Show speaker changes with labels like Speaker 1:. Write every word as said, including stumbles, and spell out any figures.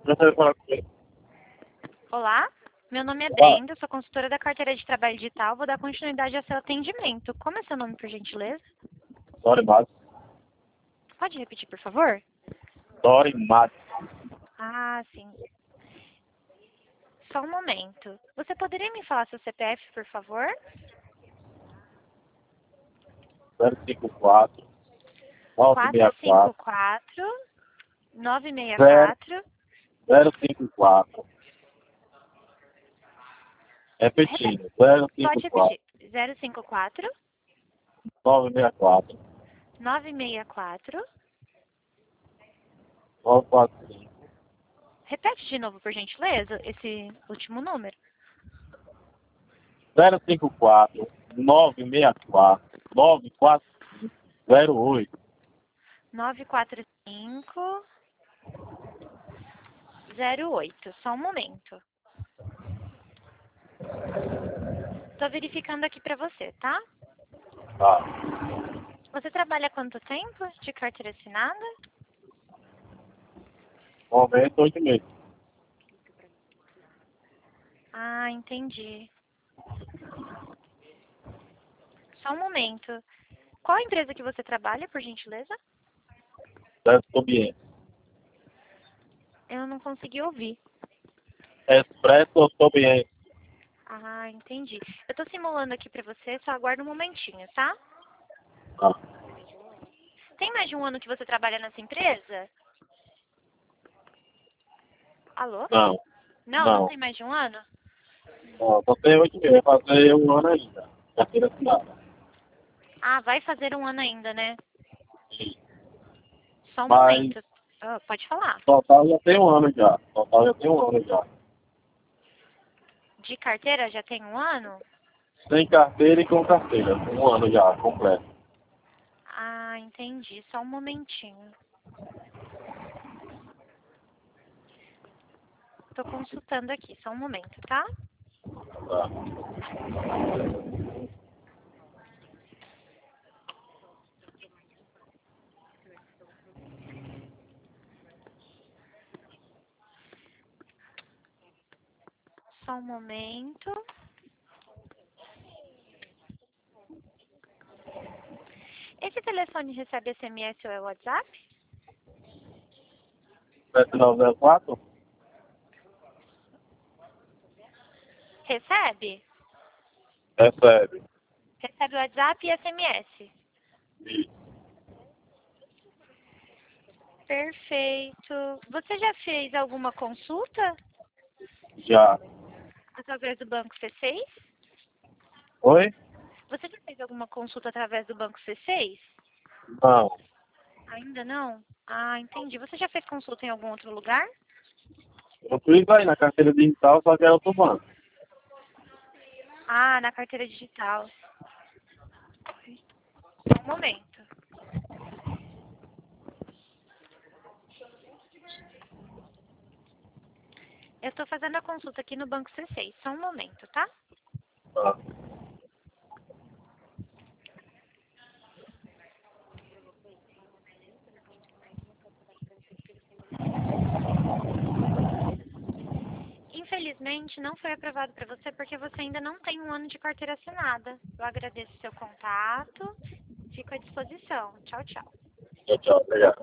Speaker 1: Olá, meu nome é
Speaker 2: Olá,
Speaker 1: Brenda, sou consultora da carteira de trabalho digital. Vou dar continuidade ao seu atendimento. Como é seu nome, por gentileza?
Speaker 2: Dori Matos.
Speaker 1: Pode repetir, por favor?
Speaker 2: Dori Matos.
Speaker 1: Ah, sim. Só um momento. Você poderia me falar seu C P F, por favor?
Speaker 2: zero cinco quatro, nove seis quatro,
Speaker 1: quatro cinco quatro, nove seis
Speaker 2: zero
Speaker 1: quatro.
Speaker 2: zero cinco quatro.
Speaker 1: Repete.
Speaker 2: Repetindo, zero cinco
Speaker 1: Pode
Speaker 2: quatro,
Speaker 1: repetir. zero cinco quatro,
Speaker 2: nove seis quatro,
Speaker 1: nove seis quatro.
Speaker 2: nove quatro cinco,
Speaker 1: Repete de novo, por gentileza, esse último número.
Speaker 2: zero cinco quatro, nove seis quatro, nove quatro cinco, zero oito.
Speaker 1: nove quatro cinco zero oito. Só um momento. Estou verificando aqui para você, tá?
Speaker 2: Tá.
Speaker 1: Você trabalha há quanto tempo de carteira assinada?
Speaker 2: Momento oito meses.
Speaker 1: Ah, entendi. Só um momento. Qual a empresa que você trabalha, por gentileza?
Speaker 2: Zero Sobiente.
Speaker 1: Eu não consegui ouvir.
Speaker 2: Expresso Sobiente.
Speaker 1: Ah, entendi. Eu estou simulando aqui para você, só aguarda um momentinho, tá?
Speaker 2: Tá.
Speaker 1: Tem mais de um ano que você trabalha nessa empresa? Alô?
Speaker 2: Não,
Speaker 1: Não, não
Speaker 2: não.
Speaker 1: tem mais de um ano?
Speaker 2: Não, só tem oito meses. Vai fazer um ano ainda. Carteira assinada.
Speaker 1: Ah, vai fazer um ano ainda, né?
Speaker 2: Sim.
Speaker 1: Só um
Speaker 2: Mas
Speaker 1: momento. Ah, pode falar.
Speaker 2: total já tem um ano já. Total já tem um ano já.
Speaker 1: De carteira já tem um ano?
Speaker 2: Sem carteira e com carteira. Um ano já, completo.
Speaker 1: Ah, entendi. Só um momentinho. Tô consultando aqui, só um momento, tá?
Speaker 2: Tá.
Speaker 1: Só um momento. Esse telefone recebe S M S ou é WhatsApp?
Speaker 2: sete nove zero quatro?
Speaker 1: Recebe?
Speaker 2: Recebe.
Speaker 1: Recebe WhatsApp e S M S.
Speaker 2: Isso.
Speaker 1: Perfeito. Você já fez alguma consulta
Speaker 2: Já.
Speaker 1: através do Banco C seis?
Speaker 2: Oi?
Speaker 1: Você já fez alguma consulta através do Banco C seis?
Speaker 2: Não.
Speaker 1: Ainda não? Ah, entendi. Você já fez consulta em algum outro lugar?
Speaker 2: Eu fiz aí na carteira digital, só que era outro banco.
Speaker 1: Ah, na carteira digital. Só um momento. Eu estou fazendo a consulta aqui no Banco C seis. Só um momento, tá?
Speaker 2: Tá.
Speaker 1: Infelizmente, não foi aprovado para você porque você ainda não tem um ano de carteira assinada. Eu agradeço seu contato. Fico à disposição. Tchau, tchau.
Speaker 2: Tchau, tchau. Obrigado.